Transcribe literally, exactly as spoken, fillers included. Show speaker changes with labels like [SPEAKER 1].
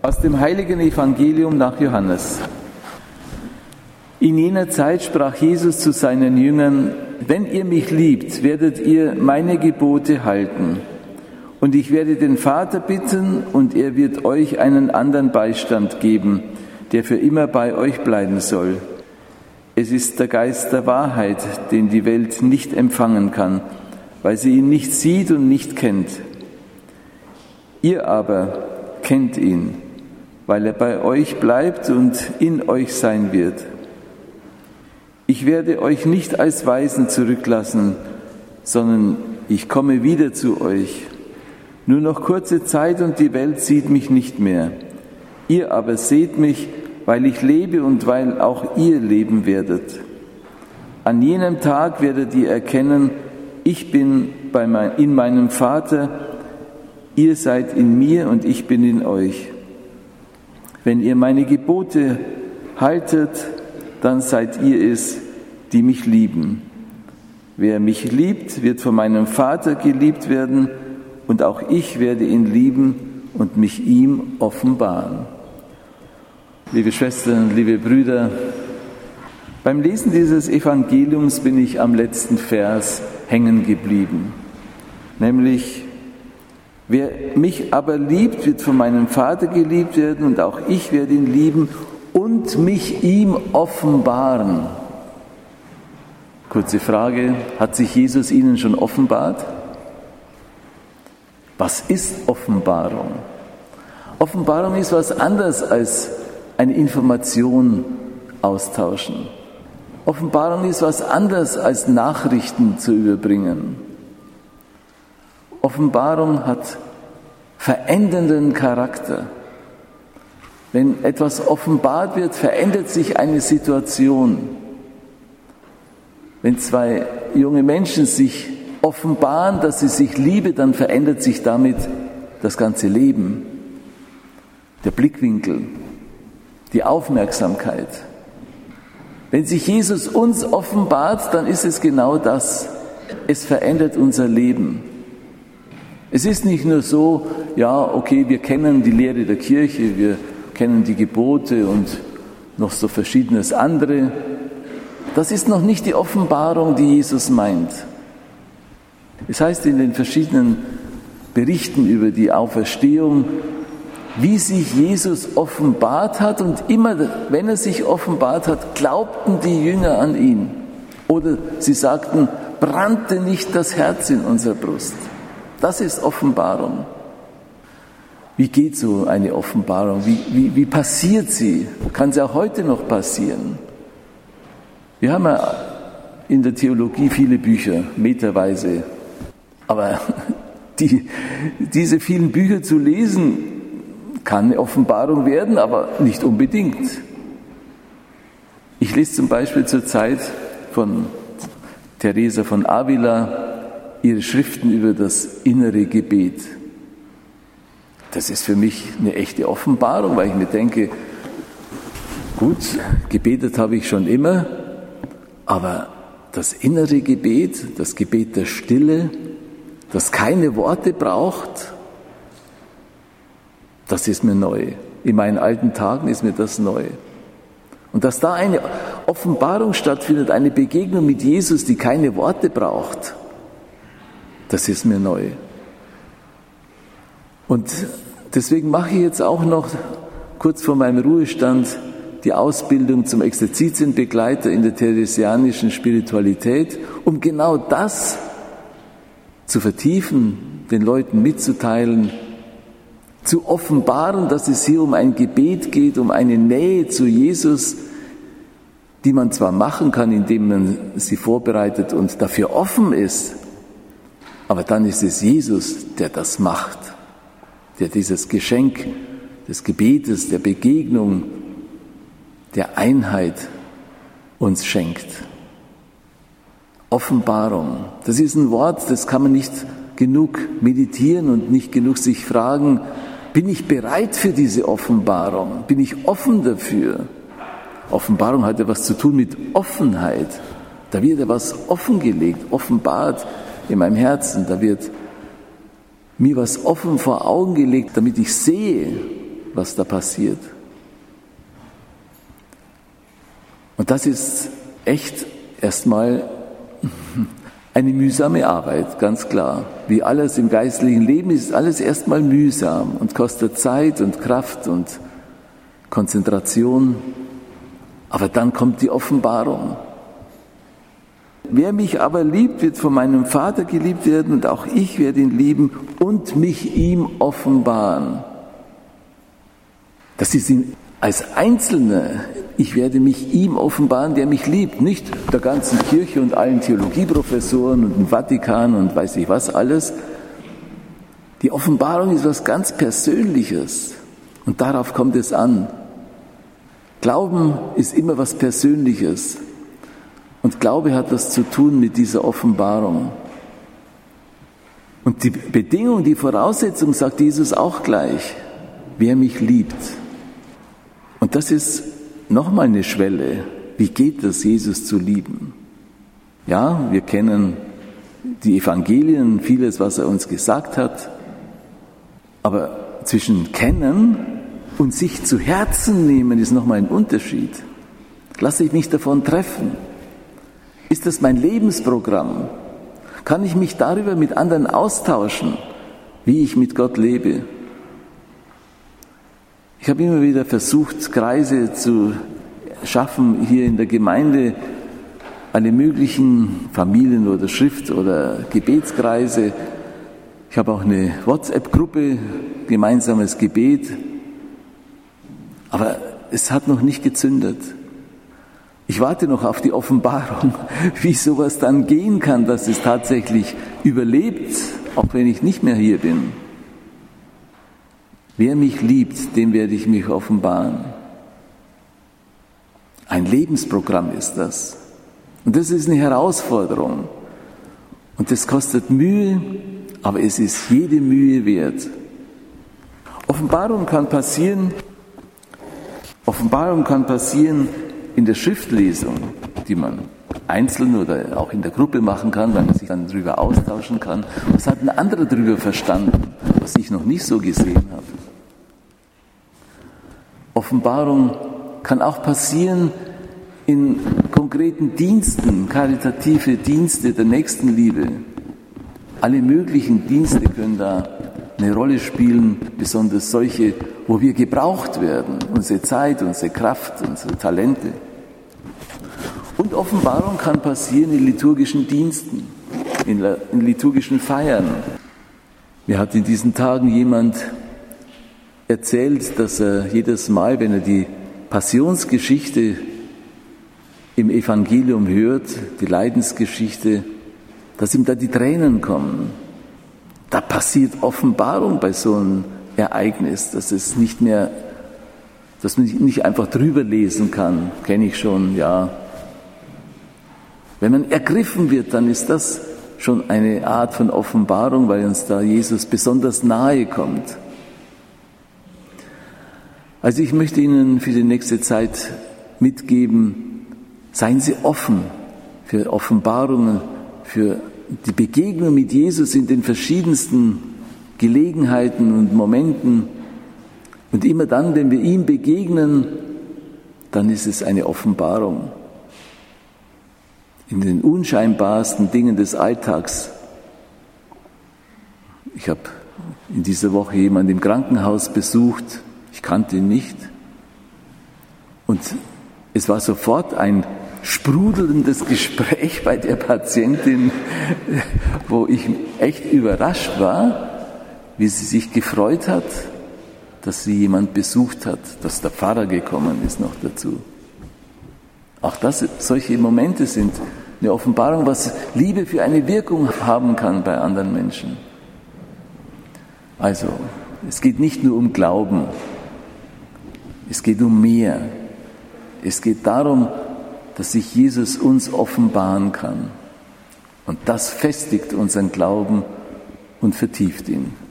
[SPEAKER 1] Aus dem heiligen Evangelium nach Johannes. In jener Zeit sprach Jesus zu seinen Jüngern: Wenn ihr mich liebt, werdet ihr meine Gebote halten. Und ich werde den Vater bitten, und er wird euch einen anderen Beistand geben, der für immer bei euch bleiben soll. Es ist der Geist der Wahrheit, den die Welt nicht empfangen kann, weil sie ihn nicht sieht und nicht kennt. Ihr aber kennt ihn, weil er bei euch bleibt und in euch sein wird. Ich werde euch nicht als Waisen zurücklassen, sondern ich komme wieder zu euch. Nur noch kurze Zeit und die Welt sieht mich nicht mehr. Ihr aber seht mich, weil ich lebe und weil auch ihr leben werdet. An jenem Tag werdet ihr erkennen, ich bin bei mein, in meinem Vater, ihr seid in mir und ich bin in euch. Wenn ihr meine Gebote haltet, dann seid ihr es, die mich lieben. Wer mich liebt, wird von meinem Vater geliebt werden, und auch ich werde ihn lieben und mich ihm offenbaren. Liebe Schwestern, liebe Brüder, beim Lesen dieses Evangeliums bin ich am letzten Vers hängen geblieben, nämlich: Wer mich aber liebt, wird von meinem Vater geliebt werden, und auch ich werde ihn lieben und mich ihm offenbaren. Kurze Frage: Hat sich Jesus Ihnen schon offenbart? Was ist Offenbarung? Offenbarung ist was anderes als eine Information austauschen. Offenbarung ist was anderes als Nachrichten zu überbringen. Offenbarung hat verändernden Charakter. Wenn etwas offenbart wird, verändert sich eine Situation. Wenn zwei junge Menschen sich offenbaren, dass sie sich lieben, dann verändert sich damit das ganze Leben. Der Blickwinkel, die Aufmerksamkeit. Wenn sich Jesus uns offenbart, dann ist es genau das. Es verändert unser Leben. Es ist nicht nur so, ja, okay, wir kennen die Lehre der Kirche, wir kennen die Gebote und noch so verschiedenes andere. Das ist noch nicht die Offenbarung, die Jesus meint. Es heißt in den verschiedenen Berichten über die Auferstehung, wie sich Jesus offenbart hat, und immer, wenn er sich offenbart hat, glaubten die Jünger an ihn. Oder sie sagten: Brannte nicht das Herz in unserer Brust? Das ist Offenbarung. Wie geht so eine Offenbarung? Wie, wie, wie passiert sie? Kann sie auch heute noch passieren? Wir haben ja in der Theologie viele Bücher, meterweise. Aber die, diese vielen Bücher zu lesen, kann eine Offenbarung werden, aber nicht unbedingt. Ich lese zum Beispiel zur Zeit von Teresa von Avila ihre Schriften über das innere Gebet. Das ist für mich eine echte Offenbarung, weil ich mir denke, gut, gebetet habe ich schon immer, aber das innere Gebet, das Gebet der Stille, das keine Worte braucht, das ist mir neu. In meinen alten Tagen ist mir das neu. Und dass da eine Offenbarung stattfindet, eine Begegnung mit Jesus, die keine Worte braucht, das ist mir neu. Und deswegen mache ich jetzt auch noch kurz vor meinem Ruhestand die Ausbildung zum Exerzitienbegleiter in der theresianischen Spiritualität, um genau das zu vertiefen, den Leuten mitzuteilen, zu offenbaren, dass es hier um ein Gebet geht, um eine Nähe zu Jesus, die man zwar machen kann, indem man sie vorbereitet und dafür offen ist, aber dann ist es Jesus, der das macht, der dieses Geschenk des Gebetes, der Begegnung, der Einheit uns schenkt. Offenbarung, das ist ein Wort, das kann man nicht genug meditieren und nicht genug sich fragen: Bin ich bereit für diese Offenbarung? Bin ich offen dafür? Offenbarung hat ja was zu tun mit Offenheit. Da wird ja was offengelegt, offenbart in meinem Herzen. Da wird mir was offen vor Augen gelegt, damit ich sehe, was da passiert. Und das ist echt erstmal eine mühsame Arbeit, ganz klar. Wie alles im geistlichen Leben ist alles erstmal mühsam und kostet Zeit und Kraft und Konzentration. Aber dann kommt die Offenbarung. Wer mich aber liebt, wird von meinem Vater geliebt werden und auch ich werde ihn lieben und mich ihm offenbaren. Das ist in, als Einzelner, ich werde mich ihm offenbaren, der mich liebt, nicht der ganzen Kirche und allen Theologieprofessoren und dem Vatikan und weiß ich was alles. Die Offenbarung ist was ganz Persönliches und darauf kommt es an. Glauben ist immer was Persönliches. Und Glaube hat das zu tun mit dieser Offenbarung. Und die Bedingung, die Voraussetzung, sagt Jesus auch gleich, wer mich liebt. Und das ist nochmal eine Schwelle. Wie geht das, Jesus zu lieben? Ja, wir kennen die Evangelien, vieles, was er uns gesagt hat. Aber zwischen kennen und sich zu Herzen nehmen ist nochmal ein Unterschied. Lasse ich mich davon treffen? Ist das mein Lebensprogramm? Kann ich mich darüber mit anderen austauschen, wie ich mit Gott lebe? Ich habe immer wieder versucht, Kreise zu schaffen hier in der Gemeinde, alle möglichen Familien- oder Schrift- oder Gebetskreise. Ich habe auch eine WhatsApp-Gruppe, gemeinsames Gebet. Aber es hat noch nicht gezündet. Ich warte noch auf die Offenbarung, wie sowas dann gehen kann, dass es tatsächlich überlebt, auch wenn ich nicht mehr hier bin. Wer mich liebt, dem werde ich mich offenbaren. Ein Lebensprogramm ist das. Und das ist eine Herausforderung. Und das kostet Mühe, aber es ist jede Mühe wert. Offenbarung kann passieren, Offenbarung kann passieren in der Schriftlesung, die man einzeln oder auch in der Gruppe machen kann, weil man sich dann darüber austauschen kann. Was hat ein anderer darüber verstanden, was ich noch nicht so gesehen habe? Offenbarung kann auch passieren in konkreten Diensten, karitative Dienste der Nächstenliebe. Alle möglichen Dienste können da eine Rolle spielen, besonders solche, wo wir gebraucht werden, unsere Zeit, unsere Kraft, unsere Talente. Und Offenbarung kann passieren in liturgischen Diensten, in, in liturgischen Feiern. Mir hat in diesen Tagen jemand erzählt, dass er jedes Mal, wenn er die Passionsgeschichte im Evangelium hört, die Leidensgeschichte, dass ihm da die Tränen kommen. Da passiert Offenbarung bei so einem Ereignis, dass es nicht mehr, dass man nicht einfach drüber lesen kann, kenne ich schon, ja. Wenn man ergriffen wird, dann ist das schon eine Art von Offenbarung, weil uns da Jesus besonders nahe kommt. Also ich möchte Ihnen für die nächste Zeit mitgeben, seien Sie offen für Offenbarungen, für die Begegnung mit Jesus in den verschiedensten Gelegenheiten und Momenten. Und immer dann, wenn wir ihm begegnen, dann ist es eine Offenbarung. In den unscheinbarsten Dingen des Alltags. Ich habe in dieser Woche jemanden im Krankenhaus besucht. Ich kannte ihn nicht. Und es war sofort ein sprudelndes Gespräch bei der Patientin, wo ich echt überrascht war, wie sie sich gefreut hat, dass sie jemand besucht hat, dass der Pfarrer gekommen ist noch dazu. Auch das, solche Momente sind eine Offenbarung, was Liebe für eine Wirkung haben kann bei anderen Menschen. Also, es geht nicht nur um Glauben, es geht um mehr. Es geht darum, dass sich Jesus uns offenbaren kann. Und das festigt unseren Glauben und vertieft ihn.